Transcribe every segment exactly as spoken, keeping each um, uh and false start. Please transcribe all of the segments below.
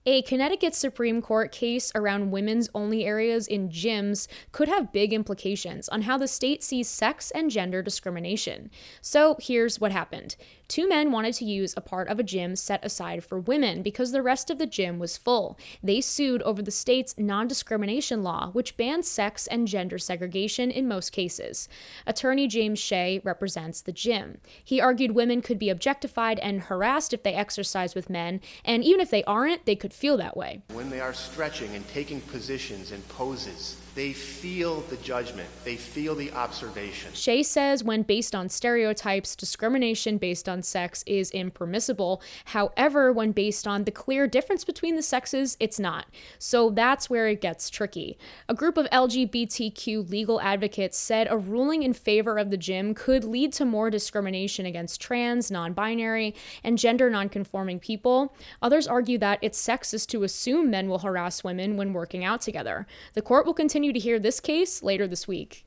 A Connecticut Supreme Court case around women's-only areas in gyms could have big implications on how the state sees sex and gender discrimination. So here's what happened. Two men wanted to use a part of a gym set aside for women because the rest of the gym was full. They sued over the state's non-discrimination law, which bans sex and gender segregation in most cases. Attorney James Shea represents the gym. He argued women could be objectified and harassed if they exercise with men, and even if they aren't, they could feel that way. When they are stretching and taking positions and poses, they feel the judgment. They feel the observation. Shea says when based on stereotypes, discrimination based on sex is impermissible. However, when based on the clear difference between the sexes, it's not. So that's where it gets tricky. A group of L G B T Q legal advocates said a ruling in favor of the gym could lead to more discrimination against trans, non-binary, and gender non-conforming people. Others argue that it's sexist to assume men will harass women when working out together. The court will continue to hear this case later this week.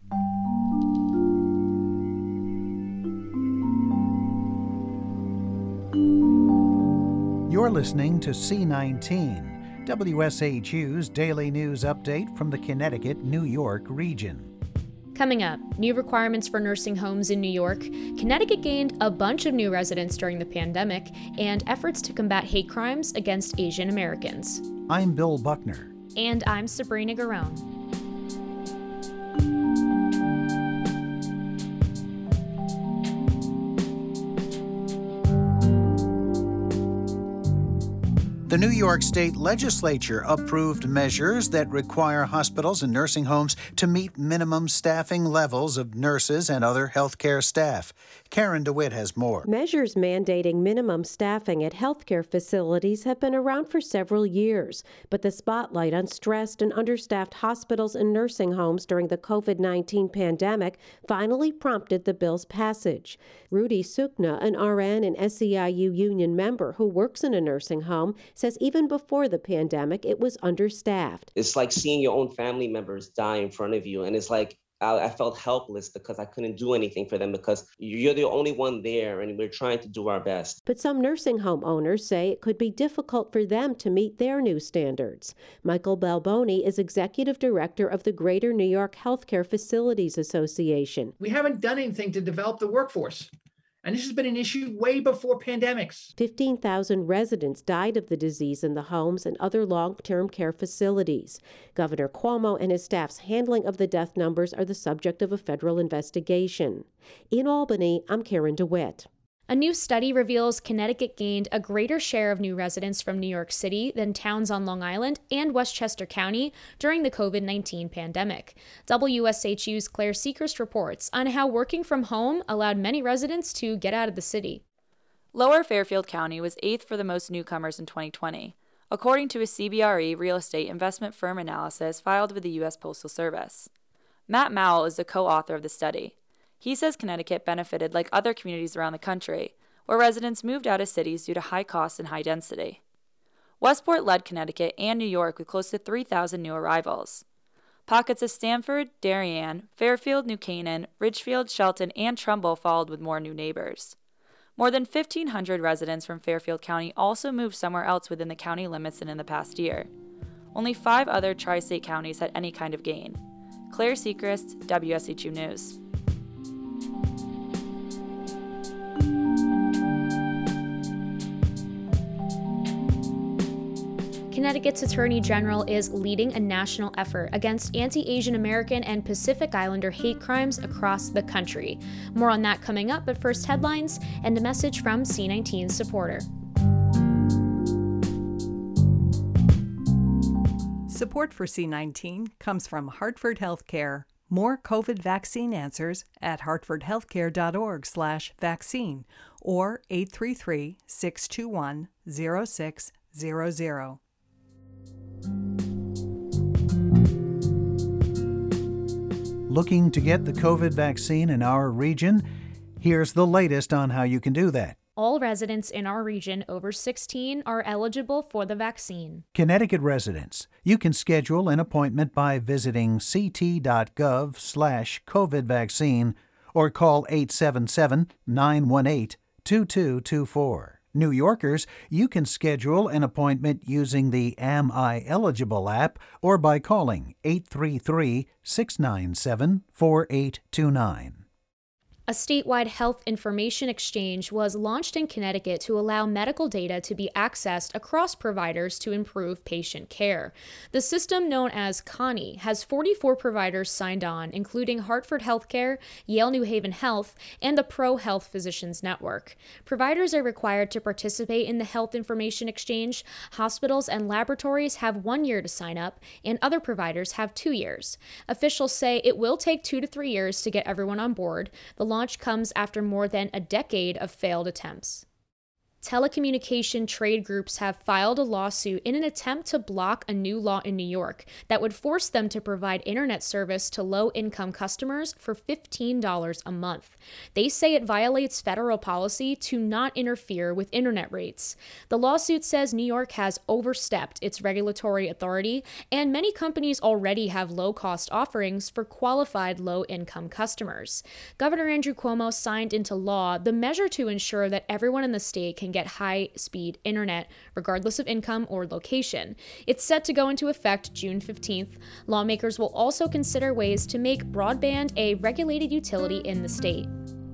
You're listening to C nineteen, W S H U's daily news update from the Connecticut, New York region. Coming up, new requirements for nursing homes in New York, Connecticut gained a bunch of new residents during the pandemic, and efforts to combat hate crimes against Asian Americans. I'm Bill Buckner. And I'm Sabrina Garone. The New York State Legislature approved measures that require hospitals and nursing homes to meet minimum staffing levels of nurses and other healthcare staff. Karen DeWitt has more. Measures mandating minimum staffing at healthcare facilities have been around for several years, but the spotlight on stressed and understaffed hospitals and nursing homes during the covid nineteen pandemic finally prompted the bill's passage. Rudy Sukna, an R N and S E I U union member who works in a nursing home, says even before the pandemic, it was understaffed. It's like seeing your own family members die in front of you. And it's like, I, I felt helpless because I couldn't do anything for them because you're the only one there and we're trying to do our best. But some nursing home owners say it could be difficult for them to meet their new standards. Michael Balboni is executive director of the Greater New York Healthcare Facilities Association. We haven't done anything to develop the workforce. And this has been an issue way before pandemics. fifteen thousand residents died of the disease in the homes and other long-term care facilities. Governor Cuomo and his staff's handling of the death numbers are the subject of a federal investigation. In Albany, I'm Karen DeWitt. A new study reveals Connecticut gained a greater share of new residents from New York City than towns on Long Island and Westchester County during the covid nineteen pandemic. W S H U's Claire Seacrest reports on how working from home allowed many residents to get out of the city. Lower Fairfield County was eighth for the most newcomers in twenty twenty, according to a C B R E real estate investment firm analysis filed with the U S Postal Service. Matt Mowell is the co-author of the study. He says Connecticut benefited like other communities around the country, where residents moved out of cities due to high costs and high density. Westport led Connecticut and New York with close to three thousand new arrivals. Pockets of Stamford, Darien, Fairfield, New Canaan, Ridgefield, Shelton, and Trumbull followed with more new neighbors. More than fifteen hundred residents from Fairfield County also moved somewhere else within the county limits in the past year. Only five other tri-state counties had any kind of gain. Claire Seacrest, W S H U News. Connecticut's Attorney General is leading a national effort against anti-Asian American and Pacific Islander hate crimes across the country. More on that coming up, but first headlines and a message from C nineteen's supporter. Support for C nineteen comes from Hartford Healthcare. More COVID vaccine answers at hartfordhealthcare.org slash vaccine or eight three three, six two one, zero six zero zero. Looking to get the COVID vaccine in our region? Here's the latest on how you can do that. All residents in our region over sixteen are eligible for the vaccine. Connecticut residents, you can schedule an appointment by visiting ct.gov slash COVID vaccine or call eight seven seven, nine one eight, two two two four. New Yorkers, you can schedule an appointment using the Am I Eligible app or by calling eight three three, six nine seven, four eight two nine. A statewide health information exchange was launched in Connecticut to allow medical data to be accessed across providers to improve patient care. The system, known as Connie, has forty-four providers signed on, including Hartford Healthcare, Yale New Haven Health, and the Pro Health Physicians Network. Providers are required to participate in the health information exchange. Hospitals and laboratories have one year to sign up, and other providers have two years. Officials say it will take two to three years to get everyone on board. The launch comes after more than a decade of failed attempts. Telecommunication trade groups have filed a lawsuit in an attempt to block a new law in New York that would force them to provide internet service to low-income customers for fifteen dollars a month. They say it violates federal policy to not interfere with internet rates. The lawsuit says New York has overstepped its regulatory authority, and many companies already have low-cost offerings for qualified low-income customers. Governor Andrew Cuomo signed into law the measure to ensure that everyone in the state can get high-speed internet, regardless of income or location. It's set to go into effect June fifteenth. Lawmakers will also consider ways to make broadband a regulated utility in the state.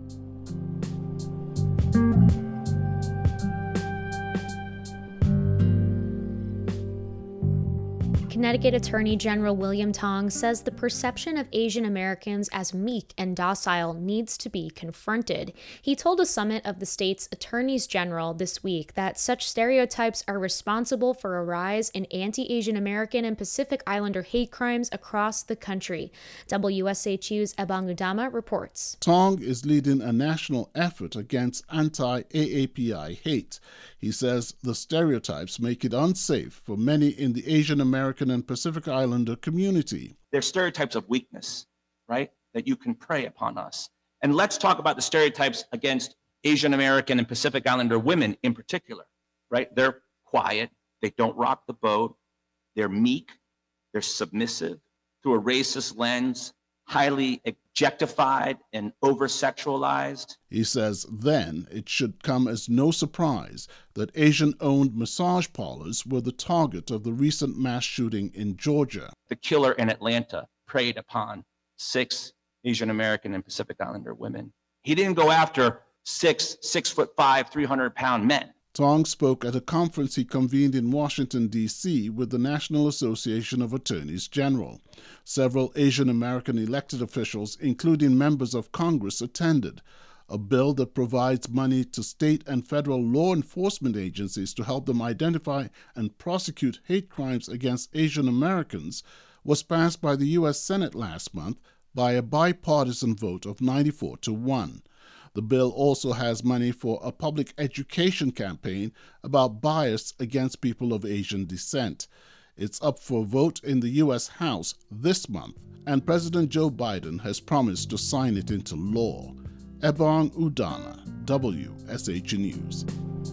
Connecticut Attorney General William Tong says the perception of Asian Americans as meek and docile needs to be confronted. He told a summit of the state's attorneys general this week that such stereotypes are responsible for a rise in anti-Asian American and Pacific Islander hate crimes across the country. W S H U's Ebong Udama reports. Tong is leading a national effort against anti-A A P I hate. He says the stereotypes make it unsafe for many in the Asian American and Pacific Islander community. They're stereotypes of weakness, right? That you can prey upon us. And let's talk about the stereotypes against Asian American and Pacific Islander women in particular, right? They're quiet, they don't rock the boat, they're meek, they're submissive, through a racist lens, highly objectified and over-sexualized. He says then it should come as no surprise that Asian-owned massage parlors were the target of the recent mass shooting in Georgia. The killer in Atlanta preyed upon six Asian American and Pacific Islander women. He didn't go after six, six foot five, three hundred pound men. Tong spoke at a conference he convened in Washington, D C with the National Association of Attorneys General. Several Asian American elected officials, including members of Congress, attended. A bill that provides money to state and federal law enforcement agencies to help them identify and prosecute hate crimes against Asian Americans was passed by the U S Senate last month by a bipartisan vote of ninety-four to one. The bill also has money for a public education campaign about bias against people of Asian descent. It's up for vote in the U S House this month, and President Joe Biden has promised to sign it into law. Ebong Udana, W S H News.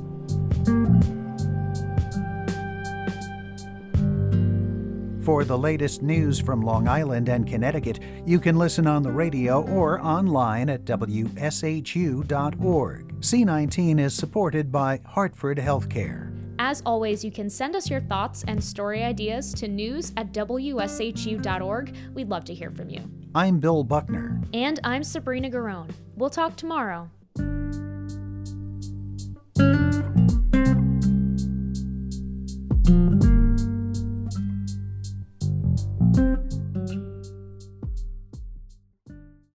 For the latest news from Long Island and Connecticut, you can listen on the radio or online at W S H U dot org. C nineteen is supported by Hartford Healthcare. As always, you can send us your thoughts and story ideas to news at W S H U dot org. We'd love to hear from you. I'm Bill Buckner. And I'm Sabrina Garone. We'll talk tomorrow.